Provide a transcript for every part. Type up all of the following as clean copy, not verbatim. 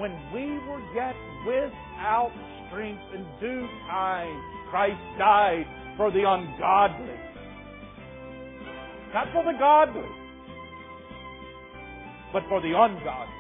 when we were yet without strength, in due time, Christ died for the ungodly. Not for the godly, but for the ungodly.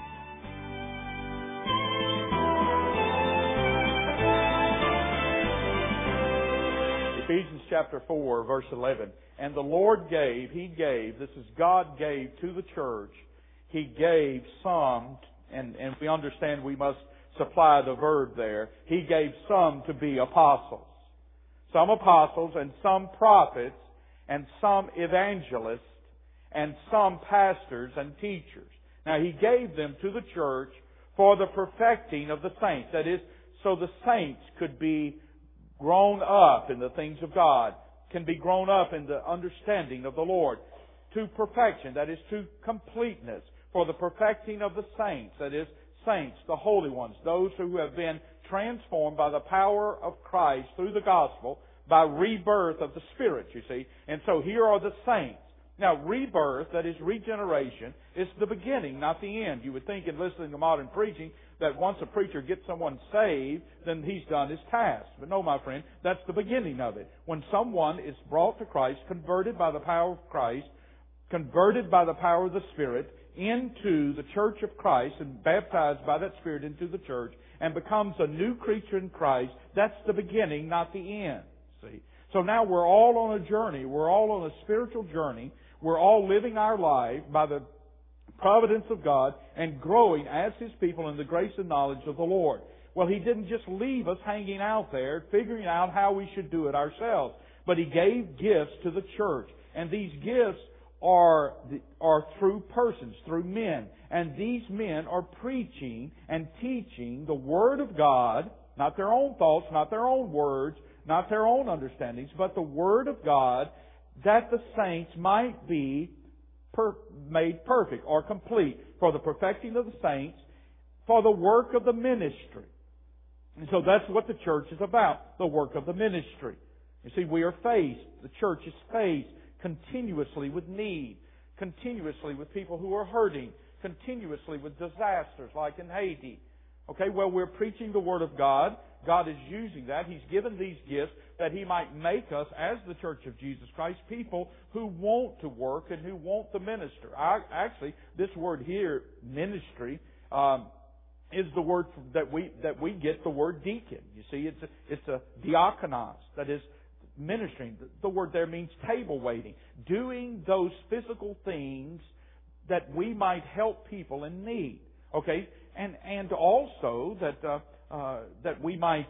Ephesians chapter 4, verse 11. And the Lord gave, He gave, this is God gave to the church, He gave some, and we understand we must supply the verb there. He gave some to be apostles. Some apostles and some prophets and some evangelists and some pastors and teachers. Now He gave them to the church for the perfecting of the saints. That is, so the saints could be grown up in the things of God, can be grown up in the understanding of the Lord, to perfection, that is, to completeness, for the perfecting of the saints, that is, saints, the holy ones, those who have been transformed by the power of Christ through the gospel, by rebirth of the Spirit, you see. And so here are the saints. Now, rebirth, that is regeneration, is the beginning, not the end. You would think in listening to modern preaching that once a preacher gets someone saved, then he's done his task. But no, my friend, that's the beginning of it. When someone is brought to Christ, converted by the power of Christ, converted by the power of the Spirit into the church of Christ and baptized by that Spirit into the church and becomes a new creature in Christ, that's the beginning, not the end. See? So now we're all on a journey. We're all on a spiritual journey. We're all living our life by the providence of God and growing as His people in the grace and knowledge of the Lord. Well, He didn't just leave us hanging out there, figuring out how we should do it ourselves. But He gave gifts to the church. And these gifts are through persons, through men. And these men are preaching and teaching the Word of God, not their own thoughts, not their own words, not their own understandings, but the Word of God, that the saints might be made perfect or complete for the perfecting of the saints, for the work of the ministry. And so that's what the church is about, the work of the ministry. You see, we are faced, the church is faced continuously with need, continuously with people who are hurting, continuously with disasters like in Haiti. Okay, well, we're preaching the Word of God. God is using that. He's given these gifts that He might make us, as the Church of Jesus Christ, people who want to work and who want to minister. Actually, this word here, ministry, is the word that we get the word deacon. You see, it's a diakonos, that is ministering. The word there means table waiting, doing those physical things that we might help people in need. Okay, and also that we might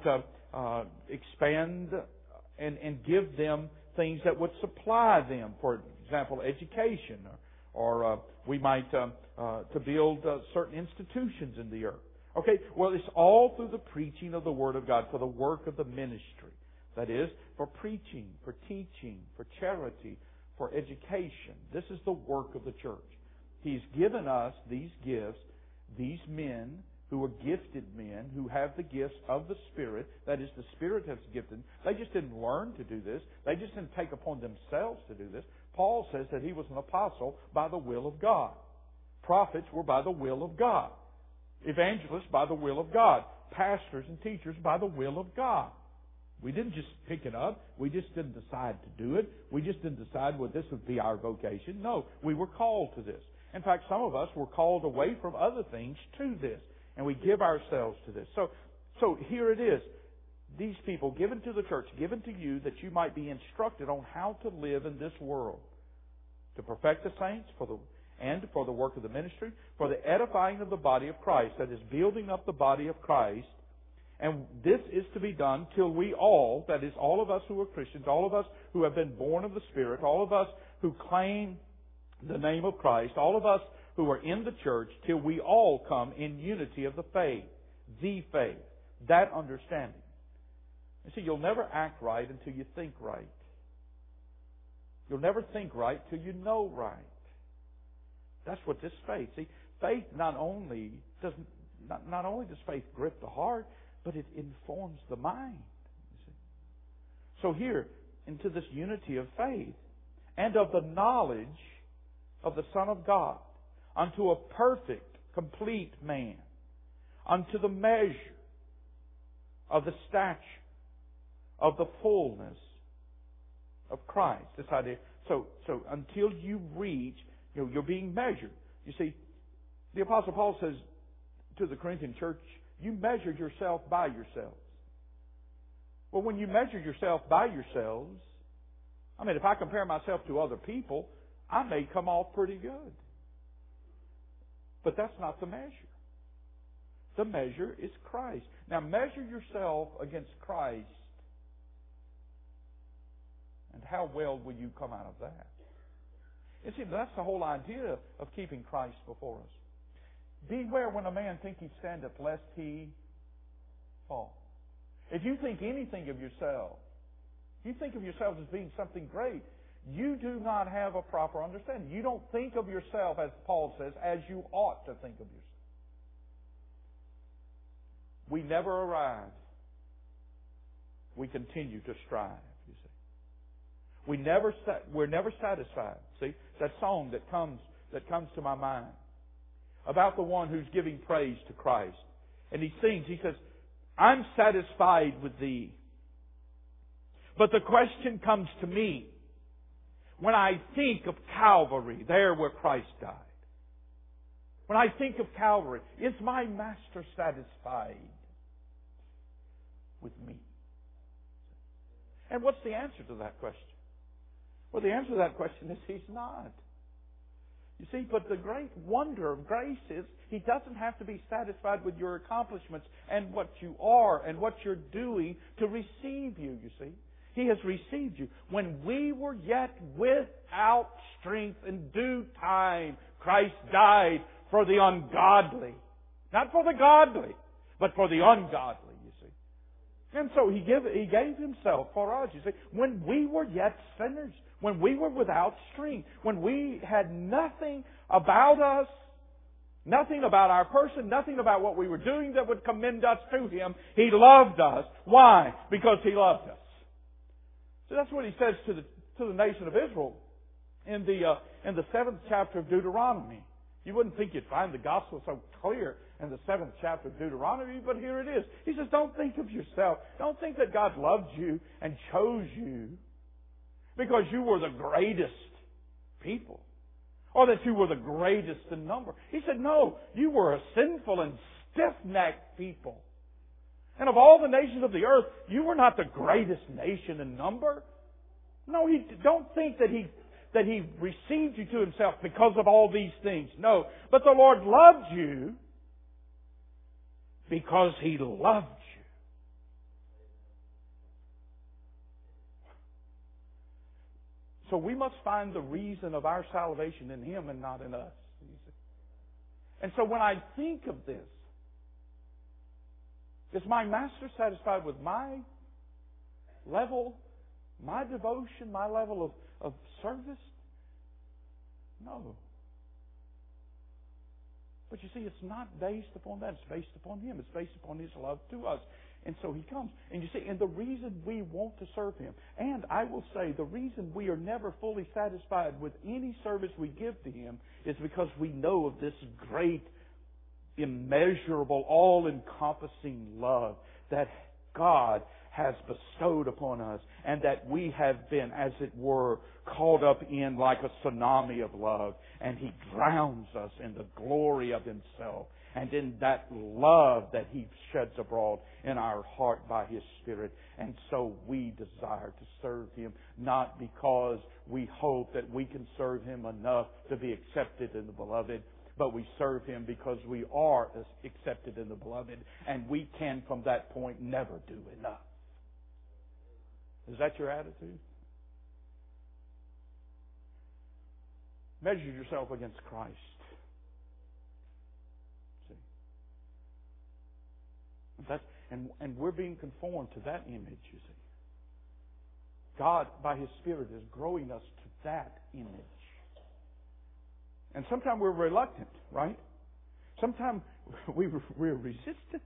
expand and give them things that would supply them. For example, education, or we might to build certain institutions in the earth. Okay, well, it's all through the preaching of the Word of God for the work of the ministry. That is, for preaching, for teaching, for charity, for education. This is the work of the church. He's given us these gifts, these men who are gifted men, who have the gifts of the Spirit. That is, the Spirit has gifted them. They just didn't learn to do this. They just didn't take upon themselves to do this. Paul says that he was an apostle by the will of God. Prophets were by the will of God. Evangelists by the will of God. Pastors and teachers by the will of God. We didn't just pick it up. We just didn't decide to do it. We just didn't decide, well, this would be our vocation. No, we were called to this. In fact, some of us were called away from other things to this. And we give ourselves to this. So here it is. These people given to the church, given to you, that you might be instructed on how to live in this world. To perfect the saints and for the work of the ministry, for the edifying of the body of Christ. That is, building up the body of Christ. And this is to be done till we all, that is, all of us who are Christians, all of us who have been born of the Spirit, all of us who claim the name of Christ, all of us who are in the church, till we all come in unity of the faith, that understanding. You see, you'll never act right until you think right. You'll never think right till you know right. That's what this faith. See, faith not only does faith grip the heart, but it informs the mind. You see. So here, into this unity of faith and of the knowledge of the Son of God, unto a perfect, complete man, unto the measure of the stature of the fullness of Christ. This idea. So until you reach, you're being measured. You see, the Apostle Paul says to the Corinthian church, you measured yourself by yourselves. Well, when you measure yourself by yourselves, I mean, if I compare myself to other people, I may come off pretty good. But that's not the measure. The measure is Christ. Now measure yourself against Christ, and how well will you come out of that? You see, that's the whole idea of keeping Christ before us. Beware when a man think he standeth, lest he fall. If you think anything of yourself, you think of yourself as being something great, you do not have a proper understanding. You don't think of yourself, as Paul says, as you ought to think of yourself. We never arrive. We continue to strive, you see. We're never satisfied. See, that song that comes to my mind about the one who's giving praise to Christ. And he sings, he says, I'm satisfied with thee. But the question comes to me when I think of Calvary, there where Christ died. When I think of Calvary, is my Master satisfied with me? And what's the answer to that question? Well, the answer to that question is He's not. You see, but the great wonder of grace is He doesn't have to be satisfied with your accomplishments and what you are and what you're doing to receive you, you see. He has received you. When we were yet without strength, in due time, Christ died for the ungodly. Not for the godly, but for the ungodly, you see. And so He gave Himself for us, you see. When we were yet sinners, when we were without strength, when we had nothing about us, nothing about our person, nothing about what we were doing that would commend us to Him, He loved us. Why? Because He loved us. So that's what He says to the nation of Israel in the 7th chapter of Deuteronomy. You wouldn't think you'd find the gospel so clear in the 7th chapter of Deuteronomy, but here it is. He says, don't think of yourself. Don't think that God loved you and chose you because you were the greatest people, or that you were the greatest in number. He said, no, you were a sinful and stiff-necked people. And of all the nations of the earth, you were not the greatest nation in number. No, don't think that He received you to Himself because of all these things. No, but the Lord loved you because He loved you. So we must find the reason of our salvation in Him and not in us. And so when I think of this, is my Master satisfied with my level, my devotion, my level of service? No. But you see, it's not based upon that. It's based upon Him. It's based upon His love to us. And so He comes. And you see, and the reason we want to serve Him, and I will say the reason we are never fully satisfied with any service we give to Him is because we know of this great, immeasurable, all-encompassing love that God has bestowed upon us, and that we have been, as it were, caught up in like a tsunami of love, and He drowns us in the glory of Himself and in that love that He sheds abroad in our heart by His Spirit. And so we desire to serve Him, not because we hope that we can serve Him enough to be accepted in the Beloved, but we serve Him because we are accepted in the Beloved, and we can from that point never do enough. Is that your attitude? Measure yourself against Christ. See? And we're being conformed to that image, you see. God, by His Spirit, is growing us to that image. And sometimes we're reluctant, right? Sometimes we're resistant.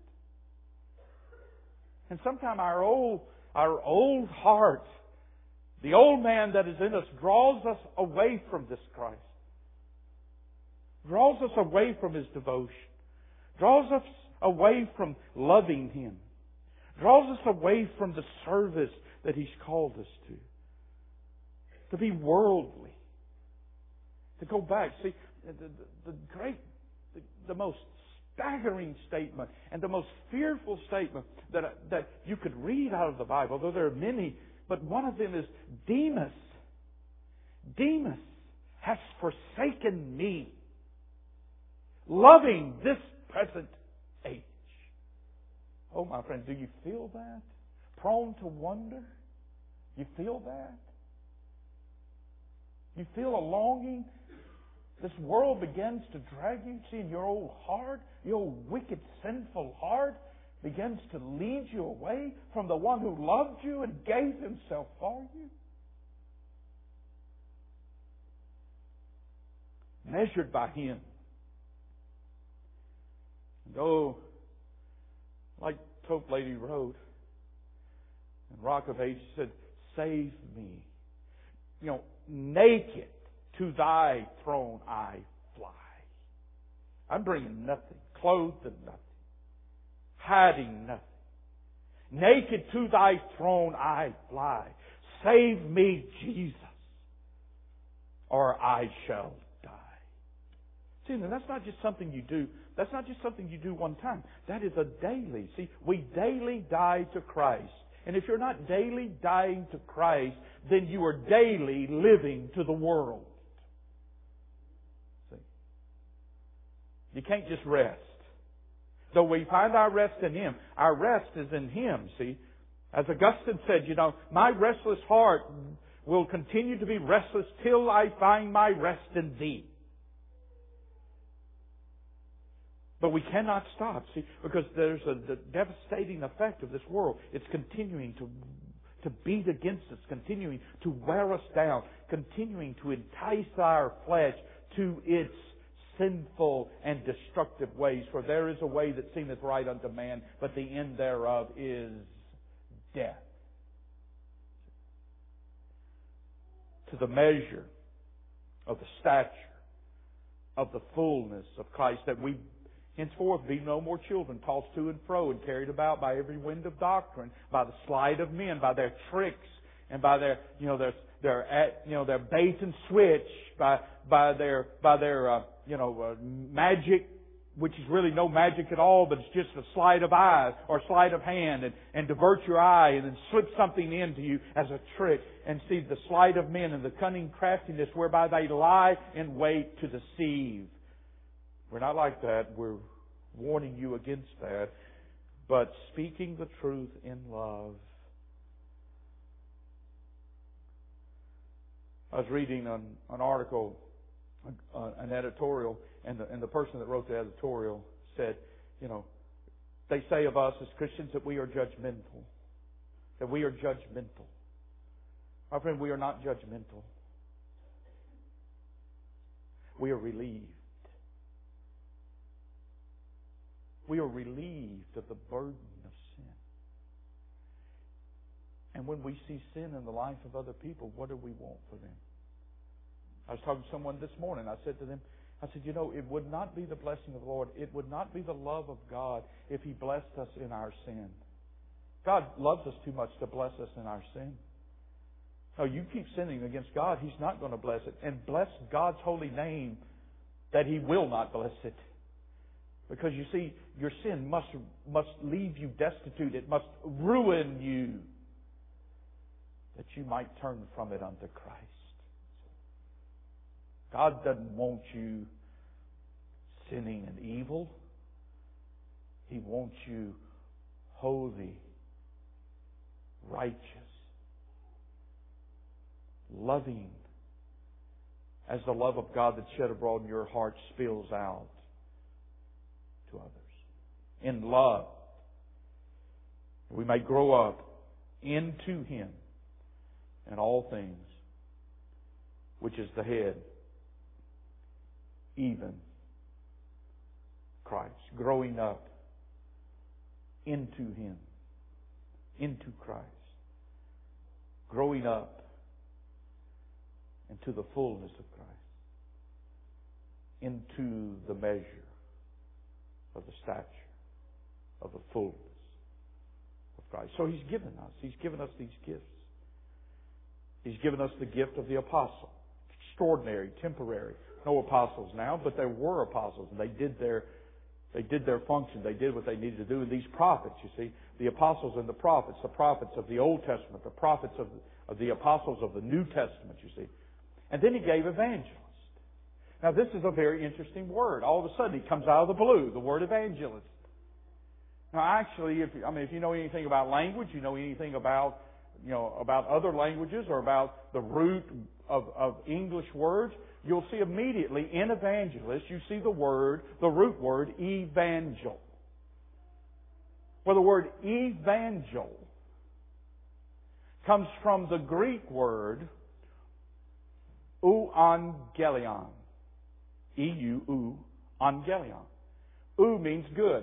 And sometimes our old heart, the old man that is in us, draws us away from this Christ. Draws us away from His devotion. Draws us away from loving Him. Draws us away from the service that He's called us to. To be worldly. To go back. See, the most staggering statement and the most fearful statement that you could read out of the Bible, though there are many, but one of them is Demas. Demas has forsaken me, loving this present age. Oh, my friend, do you feel that? Prone to wonder? You feel that? You feel a longing? This world begins to drag you. See, in your old heart, your old wicked, sinful heart begins to lead you away from the one who loved you and gave Himself for you. Measured by Him. And oh, like Tope Lady wrote in Rock of Ages, said, save me. Naked to Thy throne I fly. I'm bringing nothing, clothed in nothing, hiding nothing. Naked to Thy throne I fly. Save me, Jesus, or I shall die. See, now that's not just something you do. That's not just something you do one time. That is a daily. See, we daily die to Christ. And if you're not daily dying to Christ, then you are daily living to the world. See? You can't just rest. Though we find our rest in Him, our rest is in Him, see. As Augustine said, my restless heart will continue to be restless till I find my rest in Thee. But we cannot stop, see, because there's the devastating effect of this world. It's continuing to beat against us, continuing to wear us down, continuing to entice our flesh to its sinful and destructive ways. For there is a way that seemeth right unto man, but the end thereof is death. To the measure of the stature of the fullness of Christ, that we henceforth be no more children, tossed to and fro and carried about by every wind of doctrine, by the sleight of men, by their tricks, and by their bait and switch, by their magic, which is really no magic at all, but it's just a sleight of eye or sleight of hand, and divert your eye and then slip something into you as a trick. And see, the sleight of men and the cunning craftiness whereby they lie in wait to deceive. We're not like that. We're warning you against that. But speaking the truth in love. I was reading an article, an editorial, and the person that wrote the editorial said, they say of us as Christians that we are judgmental. That we are judgmental. My friend, we are not judgmental. We are relieved. We are relieved of the burden of sin. And when we see sin in the life of other people, what do we want for them? I was talking to someone this morning. I said to them, it would not be the blessing of the Lord. It would not be the love of God if He blessed us in our sin. God loves us too much to bless us in our sin. No, you keep sinning against God, He's not going to bless it. And bless God's holy name that He will not bless it. Because you see, your sin must leave you destitute. It must ruin you, that you might turn from it unto Christ. God doesn't want you sinning and evil. He wants you holy, righteous, loving, as the love of God that's shed abroad in your heart spills out to others. In love, we may grow up into Him in all things, which is the head, even Christ. Growing up into Him, into Christ. Growing up into the fullness of Christ. Into the measure of the stature of the fullness of Christ. So He's given us these gifts. He's given us the gift of the apostle. Extraordinary, temporary. No apostles now, but there were apostles, and they did their function. They did what they needed to do. And these prophets, you see, the apostles and the prophets of the Old Testament, the prophets of the apostles of the New Testament, you see. And then He gave evangelists. Now this is a very interesting word. All of a sudden it comes out of the blue, the word evangelist. Now actually, if you know anything about language, you know anything about other languages or about the root of English words, you'll see immediately in evangelist, you see the root word, evangel. Well, the word evangel comes from the Greek word euangelion. Angelion. Means good.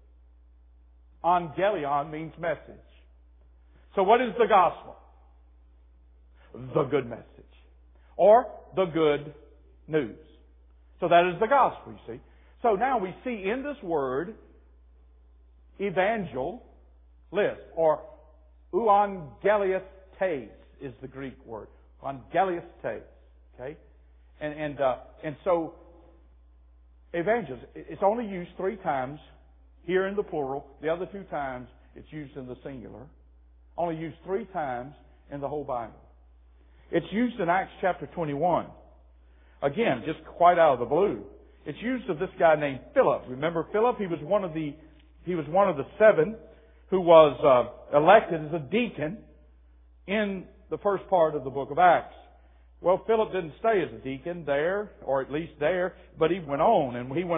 Angelion means message. So what is the gospel? The good message. Or the good news. So that is the gospel, you see. So now we see in this word, evangelist, or euangeliastes is the Greek word. Euangeliastes. Okay? And so, evangelist, it's only used 3 times here in the plural. The other 2 times it's used in the singular. Only used 3 times in the whole Bible. It's used in Acts chapter 21. Again, just quite out of the blue. It's used of this guy named Philip. Remember Philip? He was one of the 7 who was elected as a deacon in the first part of the book of Acts. Well, Philip didn't stay as a deacon there, or at least there, but he went on,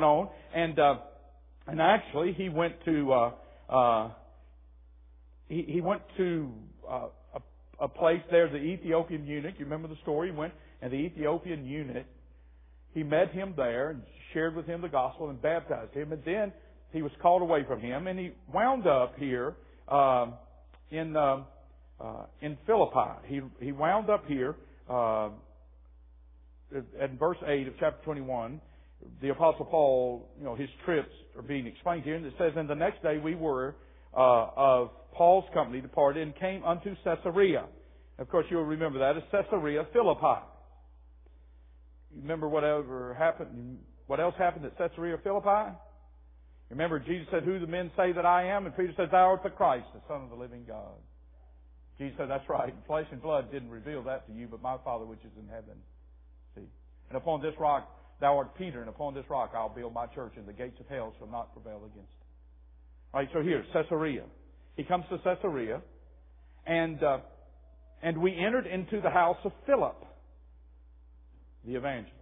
and actually he went to a place there, the Ethiopian eunuch. You remember the story? He went, and the Ethiopian eunuch, he met him there and shared with him the gospel and baptized him, and then he was called away from him, and he wound up here in Philippi. He wound up here. At verse 8 of chapter 21, the Apostle Paul, his trips are being explained here, and it says, "And the next day we were of Paul's company departed and came unto Caesarea." Of course, you'll remember that as Caesarea Philippi. You remember whatever happened? What else happened at Caesarea Philippi? Remember, Jesus said, "Who do men say that I am?" And Peter said, "Thou art the Christ, the Son of the living God." Jesus said, "That's right. Flesh and blood didn't reveal that to you, but my Father which is in heaven." See? "And upon this rock thou art Peter, and upon this rock I'll build my church, and the gates of hell shall not prevail against it." All right, so here, Caesarea. He comes to Caesarea, and we entered into the house of Philip, the evangelist,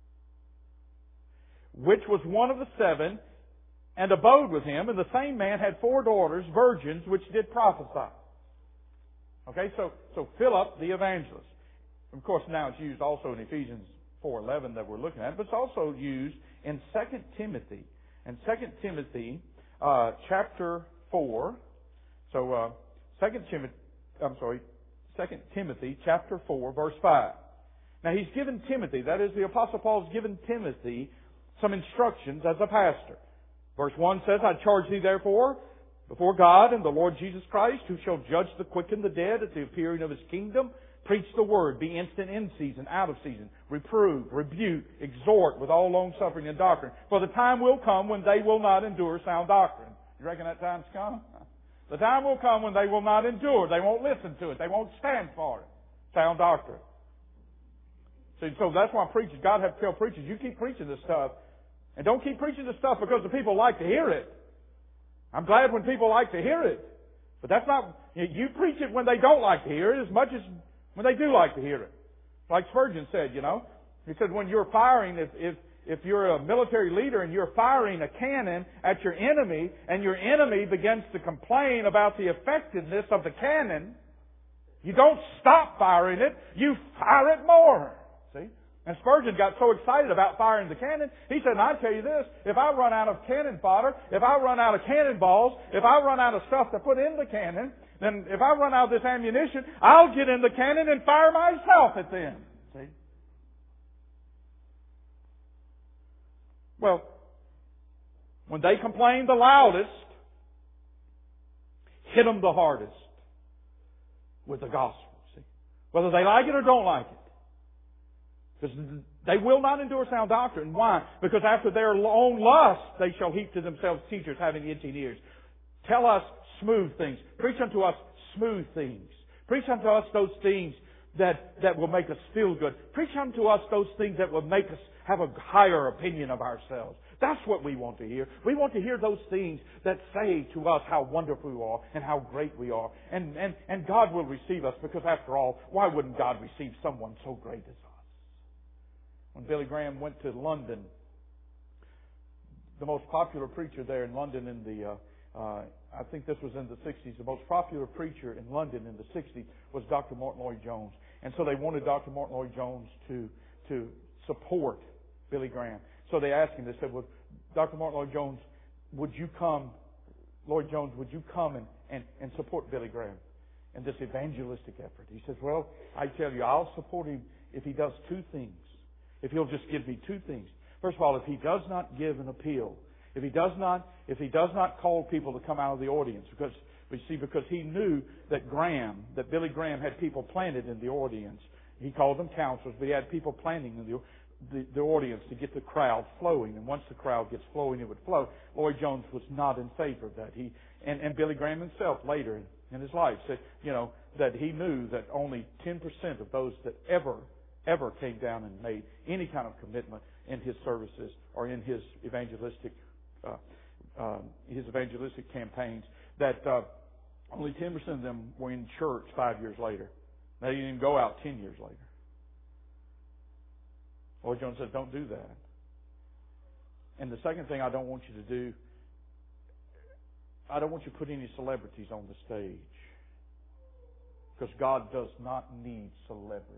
which was one of the 7, and abode with him, and the same man had 4 daughters, virgins, which did prophesy. Okay, so Philip, the evangelist. Of course, now it's used also in Ephesians 4:11 that we're looking at, but it's also used in 2 Timothy. And 2 Timothy chapter 4. So 2 Timothy chapter 4, verse 5. Now he's given Timothy, that is the Apostle Paul's given Timothy some instructions as a pastor. Verse 1 says, "I charge thee therefore before God and the Lord Jesus Christ, who shall judge the quick and the dead at the appearing of His kingdom, preach the word, be instant in season, out of season, reprove, rebuke, exhort with all long suffering and doctrine. For the time will come when they will not endure sound doctrine." You reckon that time's come? The time will come when they will not endure. They won't listen to it. They won't stand for it. Sound doctrine. See, so that's why preachers, God have to tell preachers, you keep preaching this stuff. And don't keep preaching this stuff because the people like to hear it. I'm glad when people like to hear it. But that's not, you preach it when they don't like to hear it as much as when they do like to hear it. Like Spurgeon said, He said when you're firing, if you're a military leader and you're firing a cannon at your enemy and your enemy begins to complain about the effectiveness of the cannon, you don't stop firing it, you fire it more. See? And Spurgeon got so excited about firing the cannon, he said, and I tell you this, if I run out of cannon fodder, if I run out of cannonballs, if I run out of stuff to put in the cannon, then if I run out of this ammunition, I'll get in the cannon and fire myself at them. See? Well, when they complain the loudest, hit them the hardest with the gospel. See? Whether they like it or don't like it. Because they will not endure sound doctrine. Why? Because after their own lust, they shall heap to themselves teachers having itching ears. Tell us smooth things. Preach unto us smooth things. Preach unto us those things that will make us feel good. Preach unto us those things that will make us have a higher opinion of ourselves. That's what we want to hear. We want to hear those things that say to us how wonderful we are and how great we are. And God will receive us because after all, why wouldn't God receive someone so great as us? When Billy Graham went to London, the most popular preacher there in London in the, I think this was in the 60s, the most popular preacher in London in the 60s was Dr. Martin Lloyd-Jones. And so they wanted Dr. Martin Lloyd-Jones to support Billy Graham. So they asked him, they said, well, Dr. Martin Lloyd-Jones, would you come and support Billy Graham in this evangelistic effort? He says, well, I tell you, I'll support him if he does two things. If he'll just give me two things. First of all, if he does not give an appeal, if he does not call people to come out of the audience, because he knew that Billy Graham had people planted in the audience. He called them counselors, but he had people planting in the audience to get the crowd flowing. And once the crowd gets flowing, it would flow. Lloyd-Jones was not in favor of that. And Billy Graham himself later in his life said, that he knew that only 10% of those that ever came down and made any kind of commitment in his services or in his evangelistic campaigns, that only 10% of them were in church 5 years later. They didn't even go out 10 years later. Lloyd-Jones said, don't do that. And the second thing I don't want you to do, I don't want you to put any celebrities on the stage. Because God does not need celebrities.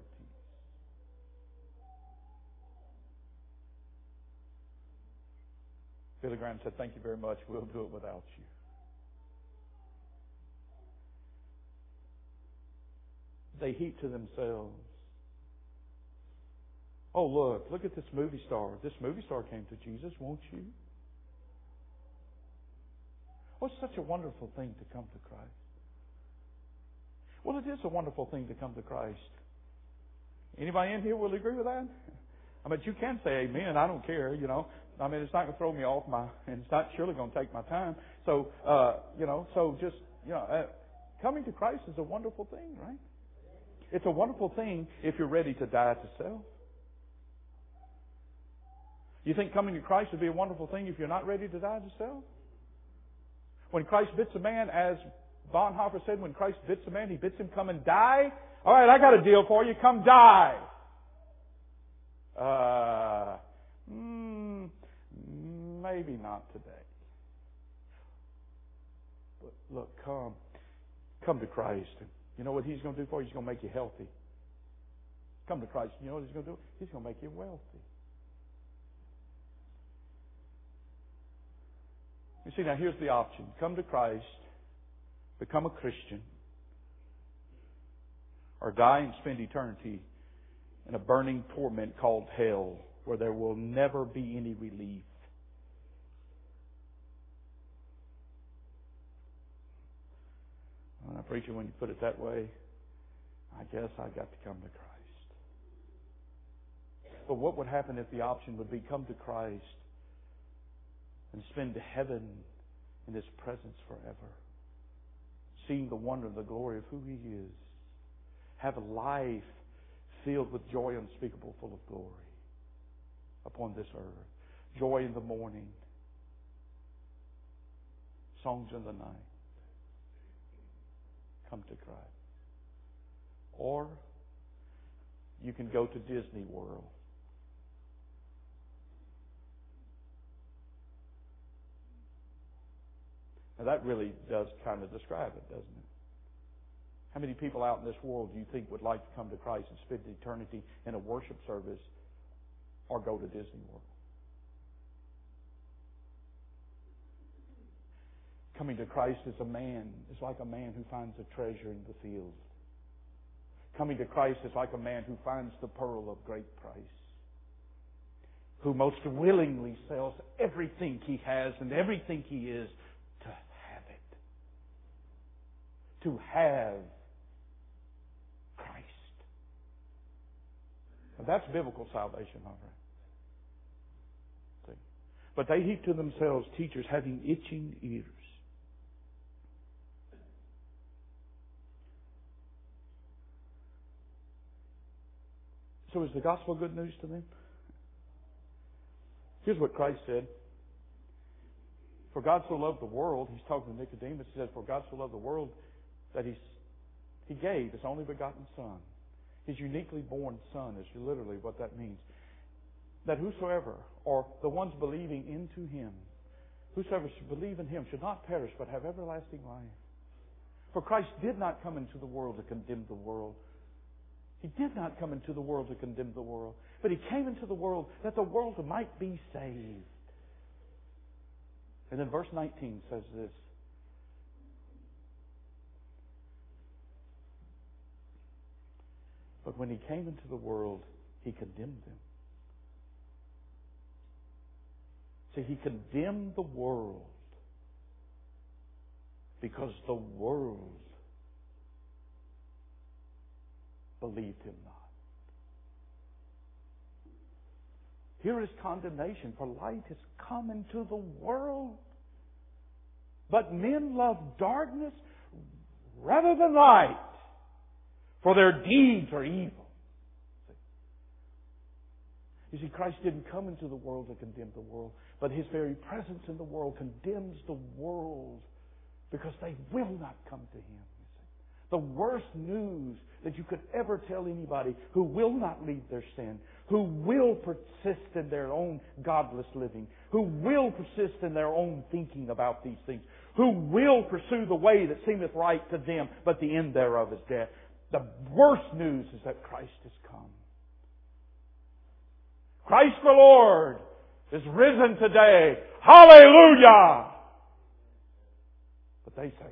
Billy Graham said, thank you very much. We'll do it without you. They heap to themselves. Oh, look at this movie star. This movie star came to Jesus, won't you? Oh, it's such a wonderful thing to come to Christ. Well, it is a wonderful thing to come to Christ. Anybody in here will agree with that? I mean, you can say amen. I don't care, I mean, it's not going to throw me off and it's not surely going to take my time. So, coming to Christ is a wonderful thing, right? It's a wonderful thing if you're ready to die to self. You think coming to Christ would be a wonderful thing if you're not ready to die to self? When Christ bids a man, as Bonhoeffer said, when Christ bids a man, He bids him come and die. All right, I got a deal for you. Come die. Maybe not today. But look, come to Christ. You know what He's going to do for you? He's going to make you healthy. Come to Christ. You know what He's going to do? He's going to make you wealthy. You see, now here's the option. Come to Christ, become a Christian, or die and spend eternity in a burning torment called hell, where there will never be any relief. Well, preacher, when you put it that way, I guess I got to come to Christ. But what would happen if the option would be come to Christ and spend heaven in His presence forever, seeing the wonder and the glory of who He is, have a life filled with joy unspeakable, full of glory upon this earth, joy in the morning, songs in the night. Come to Christ. Or you can go to Disney World. Now that really does kind of describe it, doesn't it? How many people out in this world do you think would like to come to Christ and spend eternity in a worship service or go to Disney World? Coming to Christ is like a man who finds a treasure in the field. Coming to Christ is like a man who finds the pearl of great price, who most willingly sells everything he has and everything he is to have it. to have Christ. Now, that's biblical salvation, my friend. See? But they heap to themselves teachers having itching ears. So is the gospel good news to them? Here's what Christ said. For God so loved the world, He's talking to Nicodemus, He said, for God so loved the world that He gave His only begotten Son. His uniquely born Son is literally what that means. That whosoever, or the ones believing into Him, whosoever should believe in Him should not perish but have everlasting life. For Christ did not come into the world to condemn the world. He did not come into the world to condemn the world, but He came into the world that the world might be saved. And then verse 19 says this. But when He came into the world, He condemned them. See, He condemned the world because the world believed Him not. Here is condemnation, for light has come into the world, but men love darkness rather than light, for their deeds are evil. You see, Christ didn't come into the world to condemn the world, but His very presence in the world condemns the world because they will not come to Him. The worst news that you could ever tell anybody who will not leave their sin, who will persist in their own godless living, who will persist in their own thinking about these things, who will pursue the way that seemeth right to them, but the end thereof is death. The worst news is that Christ has come. Christ the Lord is risen today. Hallelujah! But they say,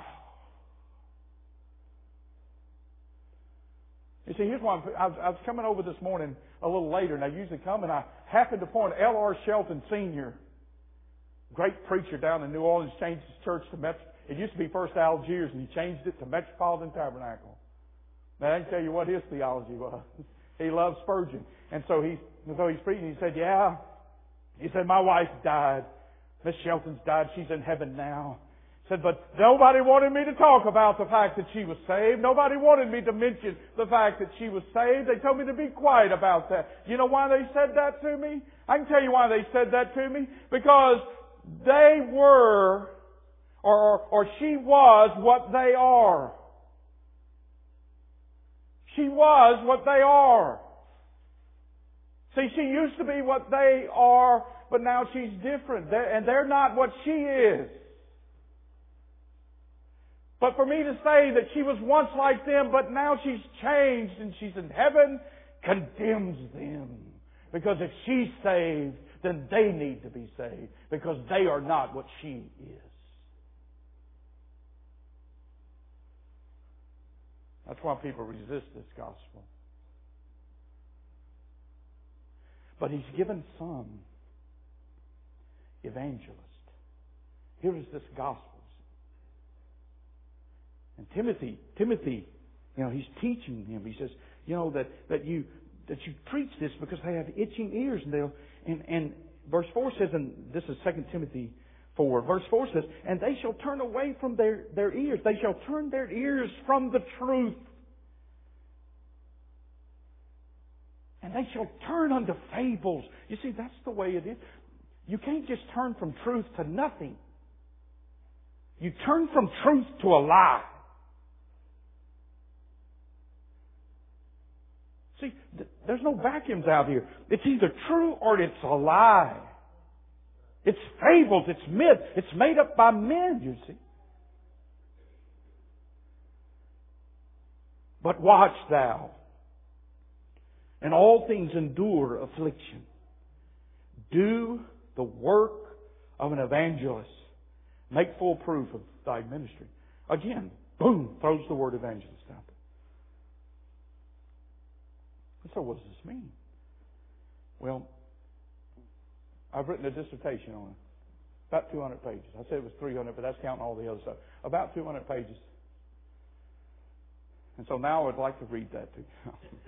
you see, here's why I was coming over this morning a little later, and I usually come, and I happened to point L.R. Shelton Sr., great preacher down in New Orleans, changed his church to it used to be First Algiers, and he changed it to Metropolitan Tabernacle. Now, I can tell you what his theology was. He loved Spurgeon. And so he's preaching, he said, yeah. He said, my wife died. Miss Shelton's died. She's in heaven now. Said, but nobody wanted me to talk about the fact that she was saved. Nobody wanted me to mention the fact that she was saved. They told me to be quiet about that. You know why they said that to me? I can tell you why they said that to me. Because they were, or she was what they are. She was what they are. See, she used to be what they are, but now she's different. And they're not what she is. But for me to say that she was once like them, but now she's changed and she's in heaven, condemns them. Because if she's saved, then they need to be saved. Because they are not what she is. That's why people resist this gospel. But He's given some evangelists. Here is this gospel. And Timothy, he's teaching him. He says, that you preach this because they have itching ears, and verse 4 says, and this is 2 Timothy 4. Verse 4 says, and they shall turn away from their ears. They shall turn their ears from the truth. And they shall turn unto fables. You see, that's the way it is. You can't just turn from truth to nothing. You turn from truth to a lie. See, there's no vacuums out here. It's either true or it's a lie. It's fables, it's myth, it's made up by men, you see. But watch thou, in all things endure affliction. Do the work of an evangelist. Make full proof of thy ministry. Again, boom, throws the word evangelist out there. So what does this mean? Well, I've written a dissertation on it. About 200 pages. I said it was 300, but that's counting all the other stuff. About 200 pages. And so now I'd like to read that to you.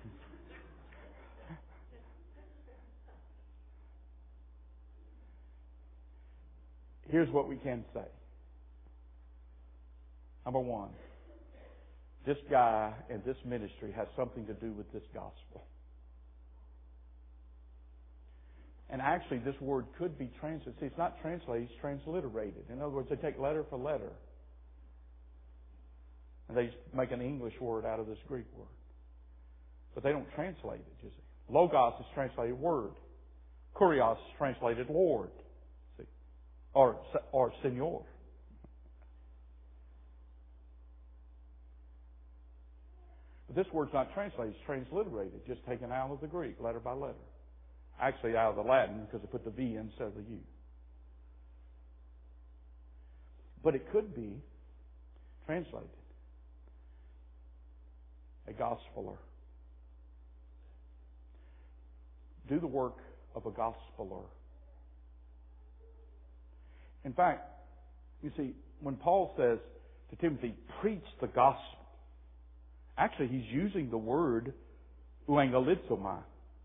Here's what we can say. Number one, this guy and this ministry has something to do with this gospel. And actually, this word could be translated. See, it's not translated, it's transliterated. In other words, they take letter for letter. And they make an English word out of this Greek word. But they don't translate it, you see. Logos is translated word. Kurios is translated Lord. See? Or Senor. But this word's not translated, it's transliterated, just taken out of the Greek, letter by letter. Actually out of the Latin, because they put the V instead of the U. But it could be translated. A gospeler. Do the work of a gospeler. In fact, you see, when Paul says to Timothy, preach the gospel, actually he's using the word euangelizomai.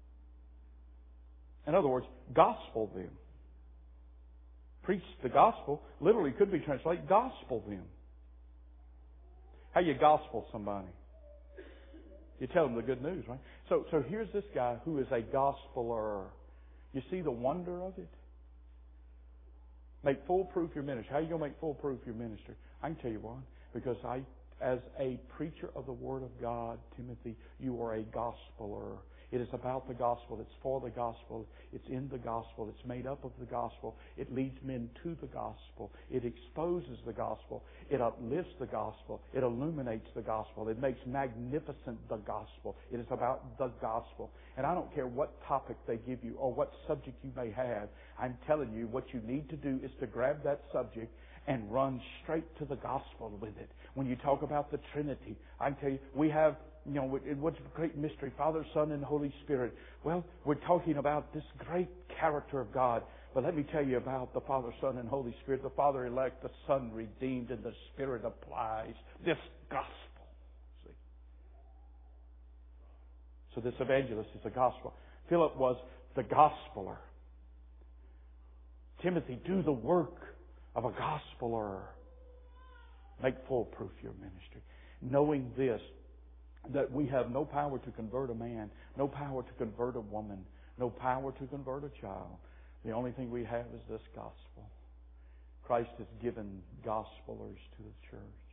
In other words, gospel them. Preach the gospel literally could be translated gospel them. How you gospel somebody? You tell them the good news, right? So here's this guy who is a gospeler. You see the wonder of it? Make foolproof your ministry. How are you going to make foolproof your ministry? I can tell you why. Because as a preacher of the Word of God, Timothy, you are a gospeler. It is about the gospel. It's for the gospel. It's in the gospel. It's made up of the gospel. It leads men to the gospel. It exposes the gospel. It uplifts the gospel. It illuminates the gospel. It makes magnificent the gospel. It is about the gospel. And I don't care what topic they give you or what subject you may have. I'm telling you, what you need to do is to grab that subject and run straight to the gospel with it. When you talk about the Trinity, I can tell you, we have, what's the great mystery? Father, Son, and Holy Spirit. Well, we're talking about this great character of God. But let me tell you about the Father, Son, and Holy Spirit. The Father elect, the Son redeemed, and the Spirit applies this gospel. See? So this evangelist is a gospel. Philip was the gospeler. Timothy, do the work of a gospeler. Make foolproof your ministry. Knowing this, that we have no power to convert a man, no power to convert a woman, no power to convert a child. The only thing we have is this gospel. Christ has given gospelers to the church.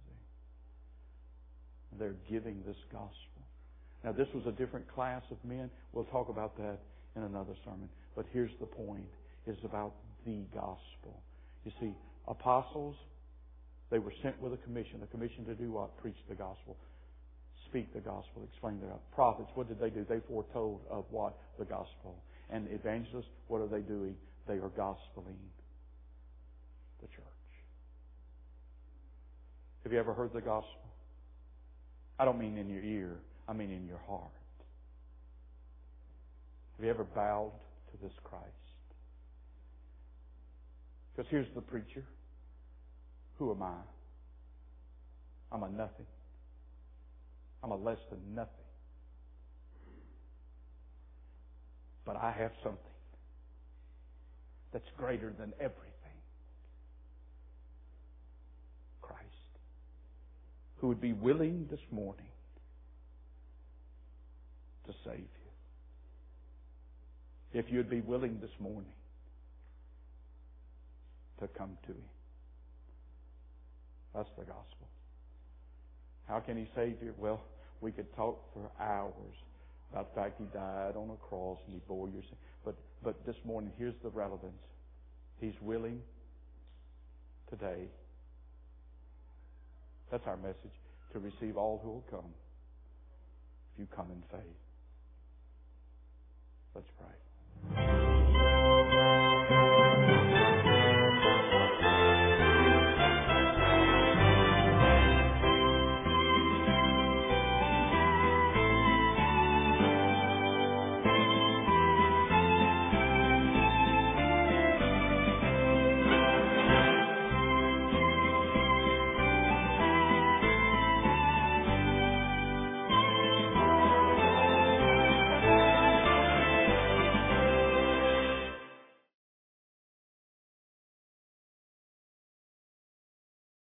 They're giving this gospel. Now, this was a different class of men. We'll talk about that in another sermon. But here's the point. It's about the gospel. You see, apostles, they were sent with a commission. A commission to do what? Preach the gospel. Speak the gospel. Explain the gospel. Prophets, what did they do? They foretold of what? The gospel. And evangelists, what are they doing? They are gospeling the church. Have you ever heard the gospel? I don't mean in your ear. I mean in your heart. Have you ever bowed to this Christ? Because here's the preacher. Who am I? I'm a nothing. I'm a less than nothing. But I have something that's greater than everything. Christ. Who would be willing this morning to save you. If you'd be willing this morning to come to Him. That's the gospel. How can He save you? Well, we could talk for hours about the fact He died on a cross and He bore your sin. But this morning, here's the relevance. He's willing today. That's our message. To receive all who will come. If you come in faith. Let's pray.